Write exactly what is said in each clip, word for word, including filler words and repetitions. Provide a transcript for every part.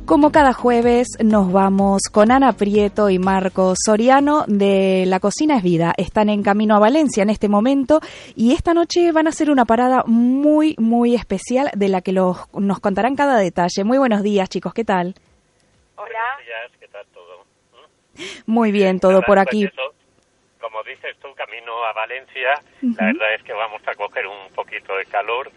Como cada jueves nos vamos con Ana Prieto y Marco Soriano de La Cocina es Vida. Están en camino a Valencia en este momento y esta noche van a hacer una parada muy, muy especial de la que los, nos contarán cada detalle. Muy buenos días, chicos, ¿qué tal? Hola. Buenos días, ¿qué tal todo? ¿Mm? Muy bien, todo Nada, por pues aquí. eso, como dices tú, camino a Valencia, Uh-huh. la verdad es que vamos a coger un poquito de calor,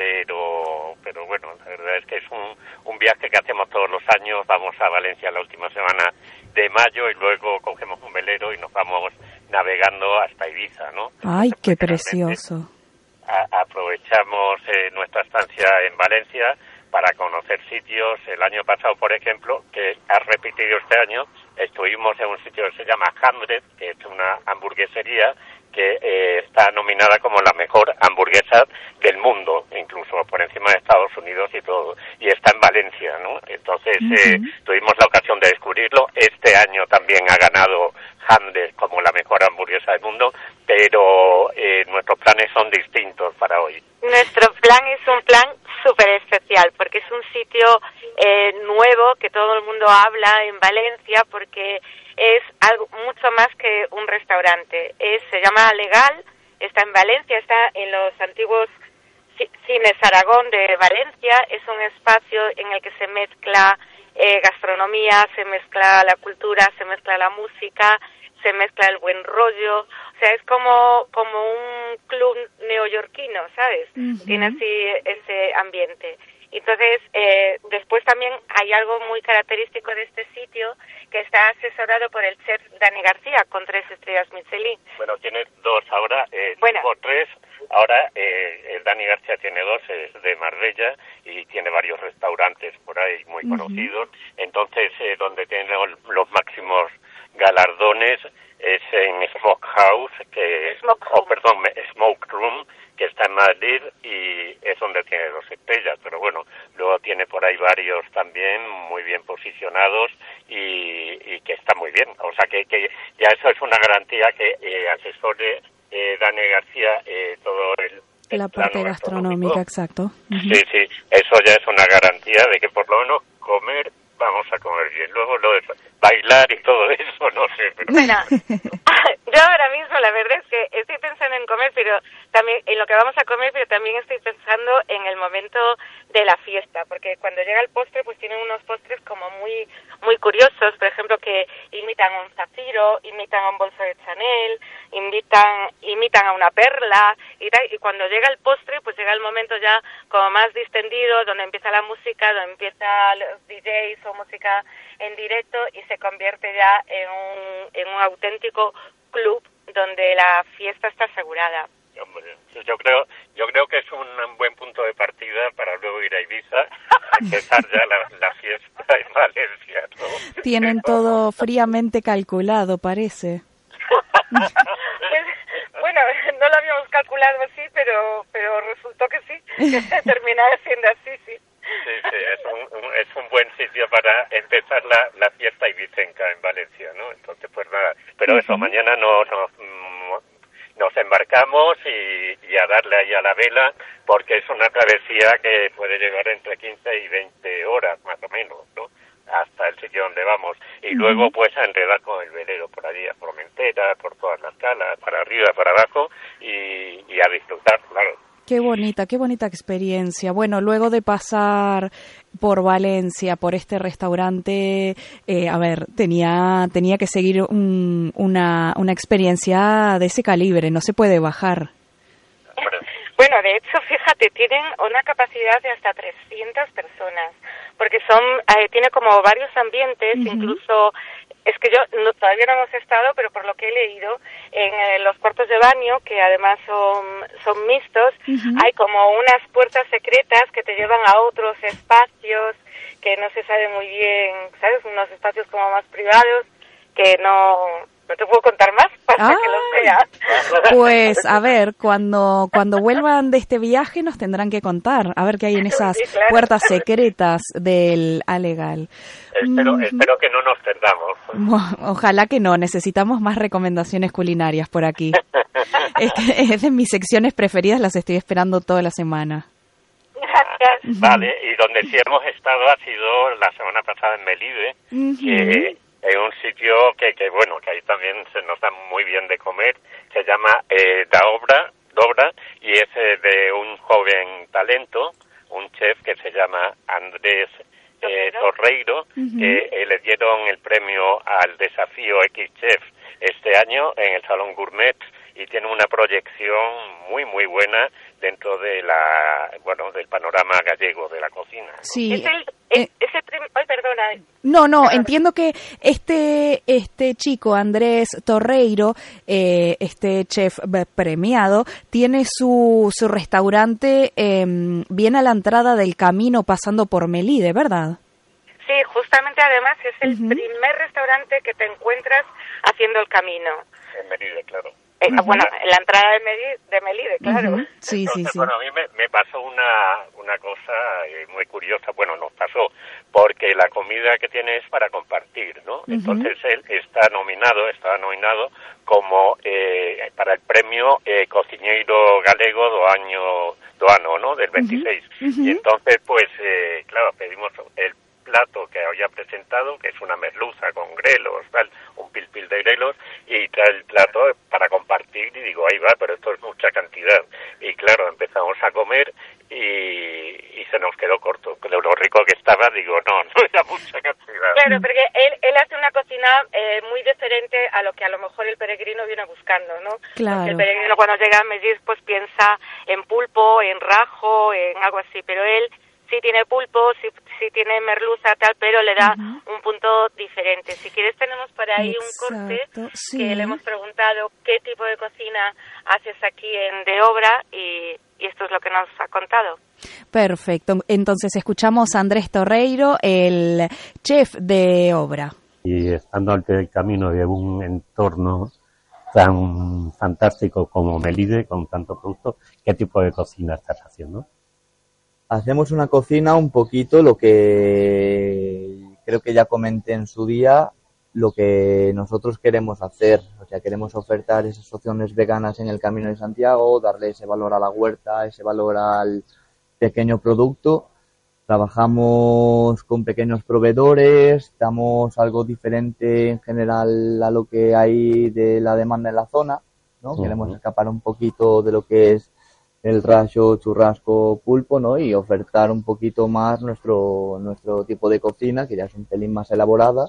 pero pero bueno, la verdad es que es un, un viaje que hacemos todos los años. Vamos a Valencia la última semana de mayo y luego cogemos un velero y nos vamos navegando hasta Ibiza, ¿no? Ay, Entonces, qué pues, precioso. a- aprovechamos eh, nuestra estancia en Valencia para conocer sitios. El año pasado, por ejemplo, que ha repetido este año, estuvimos en un sitio que se llama Hundred, que es una hamburguesería que eh, está nominada como la mejor hamburguesa del mundo, incluso por encima de Estados Unidos y todo, y está en Valencia, ¿no? Entonces eh, Uh-huh. tuvimos la ocasión de descubrirlo. Este año también ha ganado Hundred como la mejor hamburguesa del mundo, pero eh, nuestros planes son distintos para hoy. Nuestro plan es un plan súper especial porque es un sitio eh, nuevo que todo el mundo habla en Valencia porque es algo mucho más que un restaurante. Es, se llama Legal, está en Valencia, está en los antiguos ci- cines Aragón de Valencia. Es un espacio en el que se mezcla eh, gastronomía, se mezcla la cultura, se mezcla la música, se mezcla el buen rollo. O sea, es como como un club neoyorquino, ¿sabes? Uh-huh. Tiene así ese ambiente. Entonces, eh, después también hay algo muy característico de este sitio, que está asesorado por el chef Dani García, con tres estrellas Michelin. Bueno, tiene dos ahora, eh, Bueno. o tres. Ahora eh, el Dani García tiene dos, es de Marbella y tiene varios restaurantes por ahí muy Uh-huh. conocidos. Entonces, eh, donde tiene los, los máximos galardones es en Smoke House, que Smoke o Room. perdón, Smoke Room, que está en Madrid y es donde tiene dos estrellas. Pero bueno, luego tiene por ahí varios también muy bien posicionados y, y que está muy bien. O sea que, que ya eso es una garantía que eh, asesore eh, Dani García eh, todo el, el La parte plano gastronómica, exacto. Uh-huh. Sí, sí, eso ya es una garantía de que por lo menos comer, vamos a comer bien. Luego lo de bailar y todo eso, no sé, pero... Bueno, yo ahora mismo la verdad es que estoy pensando en comer, pero también en lo que vamos a comer, pero también estoy pensando en el momento de la fiesta, porque cuando llega el postre, pues tienen unos postres como muy muy curiosos, por ejemplo, que imitan a un zafiro, imitan a un bolso de Chanel, imitan imitan a una perla y tal, y cuando llega el postre, pues llega el momento ya como más distendido, donde empieza la música, donde empieza los D Js o música en directo y se convierte ya en un, en un auténtico club donde la fiesta está asegurada. Hombre, yo creo, yo creo que es un buen punto de partida para luego ir a Ibiza a empezar ya la, la fiesta en Valencia, ¿no? Tienen todo fríamente calculado, parece. Pues, bueno, no lo habíamos calculado así, pero pero resultó que sí, que terminaba siendo así, sí. Sí, sí, es un, un- es un buen sitio para empezar la, la fiesta ibicenca en Valencia, ¿no? Entonces, pues nada, pero eso, Ujú. mañana no, nos, mm, nos embarcamos y, y a darle ahí a la vela, porque es una travesía que puede llevar entre quince y veinte horas, más o menos, ¿no? Hasta el sitio donde vamos. Y Ujú. luego, pues, a enredar con el velero por allí, a Formentera, por todas las calas, para arriba, para abajo, y, y a disfrutar, claro. Qué bonita, qué bonita experiencia. Bueno, luego de pasar por Valencia, por este restaurante, eh, a ver, tenía tenía que seguir un- una, una experiencia de ese calibre, no se puede bajar. Pero- Bueno, de hecho, fíjate, tienen una capacidad de hasta trescientas personas, porque son eh, tiene como varios ambientes, Ujú. incluso, es que yo no, todavía no hemos estado, pero por lo que he leído, en eh, los cuartos de baño, que además son, son mixtos, Ujú. hay como unas puertas secretas que te llevan a otros espacios que no se sabe muy bien, ¿sabes? Unos espacios como más privados, que no... No te puedo contar más para ¡Ay! que lo veas. Pues a ver, cuando cuando vuelvan de este viaje nos tendrán que contar, a ver qué hay en esas Sí, claro. puertas secretas del Alegal. Espero, Mm. espero que no nos perdamos. Mo- Ojalá que no, necesitamos más recomendaciones culinarias por aquí. Es que es de mis secciones preferidas, las estoy esperando toda la semana. Gracias. Vale, y donde sí hemos estado ha sido la semana pasada en Melide, Uh-huh. que es un sitio que, que, bueno, que ahí también se nos da muy bien de comer. Se llama eh, Da Obra, Dobra, y es eh, de un joven talento, un chef que se llama Andrés eh, Torreiro, Uh-huh. que eh, le dieron el premio al desafío X Chef este año en el Salón Gourmet, y tiene una proyección muy muy buena dentro de la bueno del panorama gallego de la cocina, ¿no? Sí. Es el, eh, es, ese prim- ay, perdona. No, no, Perdona. entiendo que este este chico, Andrés Torreiro, eh, este chef eh, premiado, tiene su, su restaurante eh, bien a la entrada del camino pasando por Melide, ¿verdad? Sí, justamente además es el Uh-huh. primer restaurante que te encuentras haciendo el camino. En Melide, claro. Eh, Uh-huh. Bueno, en la entrada de Melide, de Melide claro. Uh-huh. Sí, Entonces, sí, sí. bueno, a mí me, me pasó una, una cosa eh, muy curiosa, bueno, nos pasó, porque la comida que tiene es para compartir, ¿no? Uh-huh. Entonces él está nominado, está nominado como eh, para el premio eh, Cociñeiro Galego do año do ano, ¿no? Del veintiséis. Uh-huh. Y entonces, pues, eh, claro, pedimos el plato que había presentado, que es una merluza con grelos, tal, un pil pil de grelos, y trae el plato para compartir, y digo, ahí va, pero esto es mucha cantidad. Y claro, empezamos a comer y, y se nos quedó corto. De lo rico que estaba, digo, no, no era mucha cantidad. Claro, porque él, él hace una cocina eh, muy diferente a lo que a lo mejor el peregrino viene buscando, ¿no? Claro. Porque el peregrino cuando llega a Melide pues piensa en pulpo, en rajo, en algo así, pero él sí tiene pulpo, sí, sí tiene merluza, tal, pero le da Uh-huh. un punto diferente. Si quieres tenemos por ahí Exacto, un corte sí. que le hemos preguntado qué tipo de cocina haces aquí en De Obra y, y esto es lo que nos ha contado. Perfecto. Entonces escuchamos a Andrés Torreiro, el chef de Obra. Y estando al pie del camino de un entorno tan fantástico como Melide, con tanto producto, ¿qué tipo de cocina estás haciendo? Hacemos una cocina un poquito lo que creo que ya comenté en su día, lo que nosotros queremos hacer. O sea, queremos ofertar esas opciones veganas en el Camino de Santiago, darle ese valor a la huerta, ese valor al pequeño producto. Trabajamos con pequeños proveedores, damos algo diferente en general a lo que hay de la demanda en la zona, ¿no? Uh-huh. Queremos escapar un poquito de lo que es el racho, churrasco, pulpo, ¿no? Y ofertar un poquito más nuestro nuestro tipo de cocina, que ya es un pelín más elaborada.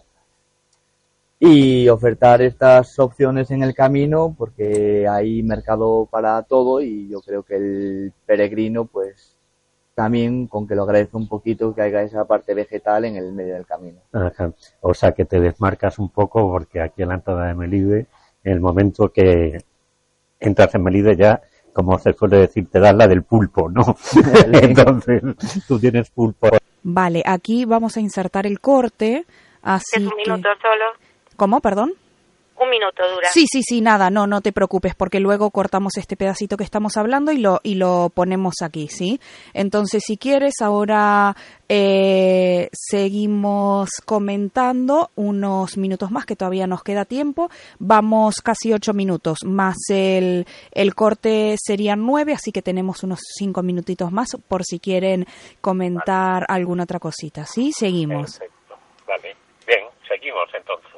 Y ofertar estas opciones en el camino, porque hay mercado para todo y yo creo que el peregrino, pues, también con que lo agradezca un poquito que haya esa parte vegetal en el medio del camino. Ajá. O sea, que te desmarcas un poco, porque aquí en la entrada de Melide, en el momento que entras en Melide ya, como se suele decir, te das la del pulpo, ¿no? Entonces, tú tienes pulpo. Vale, aquí vamos a insertar el corte, así es un minuto que... solo. ¿Cómo, perdón? Un minuto dura. Sí, sí, sí, nada, no, no te preocupes, porque luego cortamos este pedacito que estamos hablando y lo y lo ponemos aquí, ¿sí? Entonces, si quieres, ahora eh, seguimos comentando unos minutos más, que todavía nos queda tiempo. Vamos casi ocho minutos, más el, el corte serían nueve, así que tenemos unos cinco minutitos más por si quieren comentar vale. alguna otra cosita, ¿sí? Seguimos. Perfecto, vale. Bien, seguimos entonces.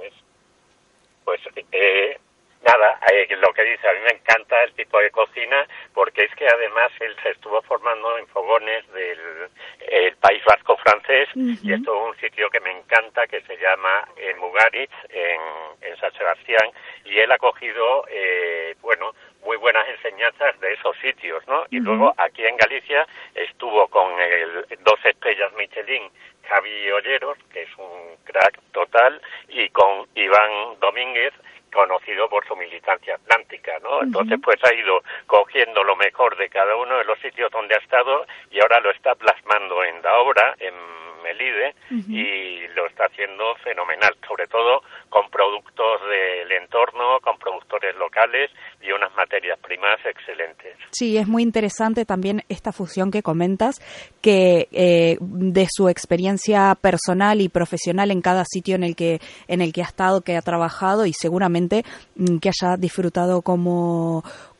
Pues eh, nada, eh, lo que dice, a mí me encanta el tipo de cocina porque es que además él se estuvo formando en fogones del el País Vasco francés uh-huh. y esto es un sitio que me encanta que se llama eh, Mugaritz en, en San Sebastián y él ha cogido, eh, bueno, muy buenas enseñanzas de esos sitios, ¿no? Y uh-huh. luego aquí en Galicia estuvo con el dos estrellas Michelin Javi Olleros, que es un crack total, y con Iván Domínguez, conocido por su militancia atlántica, ¿no? Uh-huh. Entonces, pues ha ido cogiendo lo mejor de cada uno de los sitios donde ha estado y ahora lo está plasmando en la obra, en Melide, uh-huh. y lo está haciendo fenomenal, sobre todo con productos del entorno, con productores locales y unas materias primas excelentes. Sí, es muy interesante también esta fusión que comentas, que eh, de su experiencia personal y profesional en cada sitio en el que en el que ha estado, que ha trabajado y seguramente que haya disfrutado como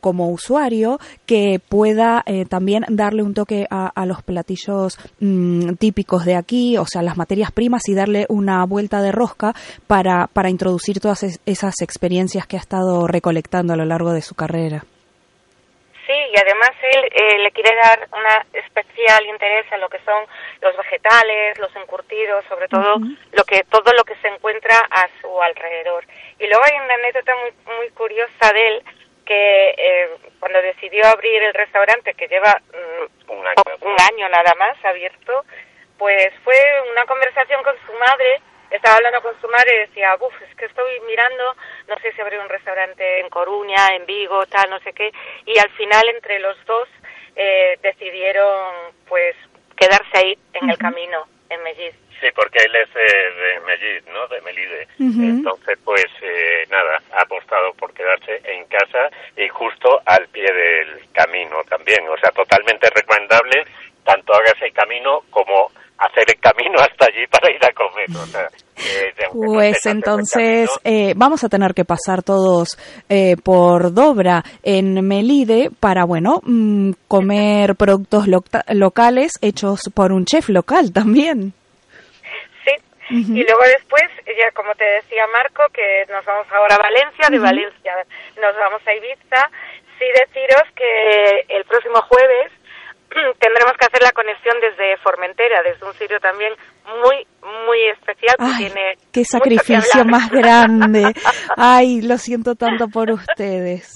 como usuario que pueda eh, también darle un toque a, a los platillos mmm, típicos de aquí, o sea, las materias primas, y darle una vuelta de rosca para, para introducir todas es, esas experiencias que ha estado recolectando a lo largo de su carrera. Sí, y además él eh, le quiere dar una especial interés a lo que son los vegetales, los encurtidos, sobre todo uh-huh. lo que todo lo que se encuentra a su alrededor. Y luego hay una anécdota muy muy curiosa de él, que eh, cuando decidió abrir el restaurante, que lleva mm, un, año. un año nada más abierto, pues fue una conversación con su madre. Estaba hablando con su madre y decía, uff, es que estoy mirando, no sé si abrir un restaurante en Coruña, en Vigo, tal, no sé qué, y al final entre los dos eh, decidieron, pues, quedarse ahí en uh-huh. el camino, en Melliz. Sí, porque él es eh, de Melliz, ¿no?, de Melide. Uh-huh. Entonces, pues, eh, nada, ha apostado por quedarse en casa y justo al pie del camino también, o sea, totalmente recomendable, tanto hagas el camino como hacer el camino hasta allí para ir a comer, o sea, eh, pues entonces eh, vamos a tener que pasar todos eh, por Dobra en Melide para, bueno, mmm, comer productos lo- locales hechos por un chef local también. Sí, uh-huh. y luego después, ya como te decía Marco, que nos vamos ahora a Valencia, de uh-huh. Valencia nos vamos a Ibiza. Sí, deciros que el próximo jueves tendremos que hacer la conexión desde Formentera, desde un sitio también muy, muy especial. Que Ay, tiene qué sacrificio más grande. Ay, lo siento tanto por ustedes.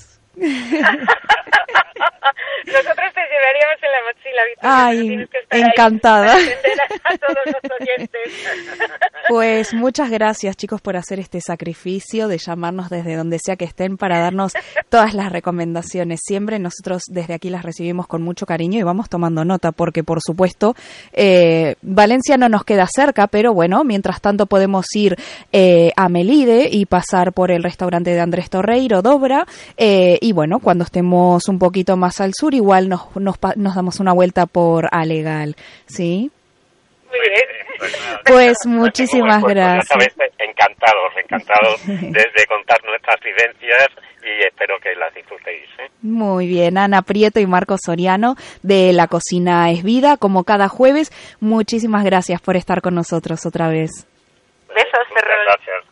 Nosotros te llevaríamos en la mochila, Victoria. Ay, encantada. Ahí para a todos los oyentes. Pues muchas gracias, chicos, por hacer este sacrificio de llamarnos desde donde sea que estén para darnos todas las recomendaciones. Siempre nosotros desde aquí las recibimos con mucho cariño y vamos tomando nota porque, por supuesto, eh, Valencia no nos queda cerca, pero bueno, mientras tanto podemos ir eh, a Melide y pasar por el restaurante de Andrés Torreiro, Dobra, eh, y bueno, cuando estemos un poquito más al sur, igual nos, nos, nos damos una vuelta por Alegal, ¿sí? Muy bien. Pues, pues muchísimas pues, gracias. Pues, sabes, encantados, encantados de contar nuestras vivencias y espero que las disfrutéis, ¿eh? Muy bien, Ana Prieto y Marco Soriano de La Cocina es Vida, como cada jueves. Muchísimas gracias por estar con nosotros otra vez. Besos, Muchas gracias.